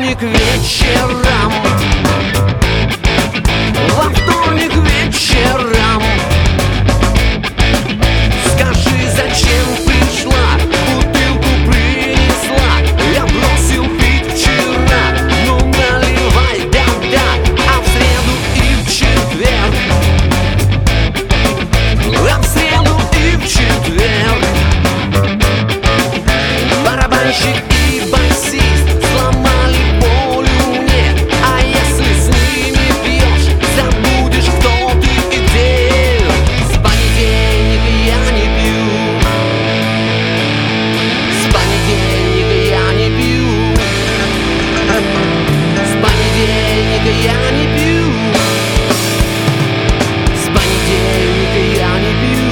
вторник вечером, во вторник вечером скажи, зачем пришла, бутылку принесла. Я бросил пить вчера, ну наливай, да-да. А в среду и в четверг, а в среду и в четверг барабанщик и басист сломали волю мне. А если с ними пьешь, забудешь, кто ты и где. С понедельника я не пью, с понедельника я не пью, с понедельника я не пью, с понедельника я не пью.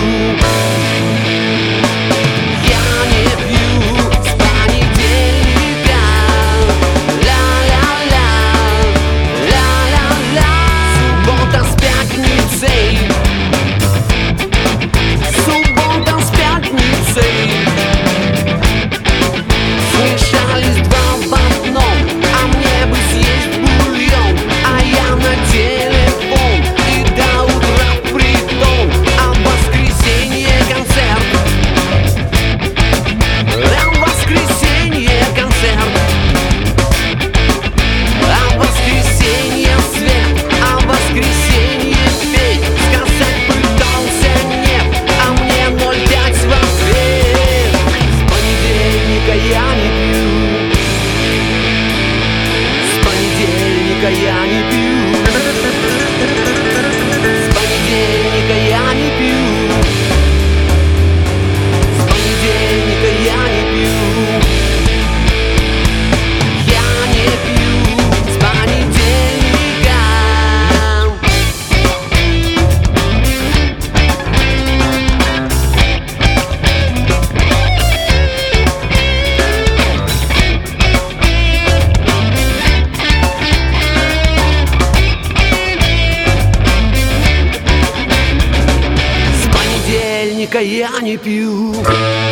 Смешались два в одном, а мне бы съесть бульон. А я на телефон и до утра в притон. А в воскресенье концерт, а в воскресенье концерт, а в воскресенье свет, а в воскресенье петь. Сказать пытался нет, а мне 0,5 в ответ. С понедельника я не пью, с понедельника я не пью, с понедельника я не пью, с понедельника я не пью, я не пью с понедельника. С понедельника я не пью.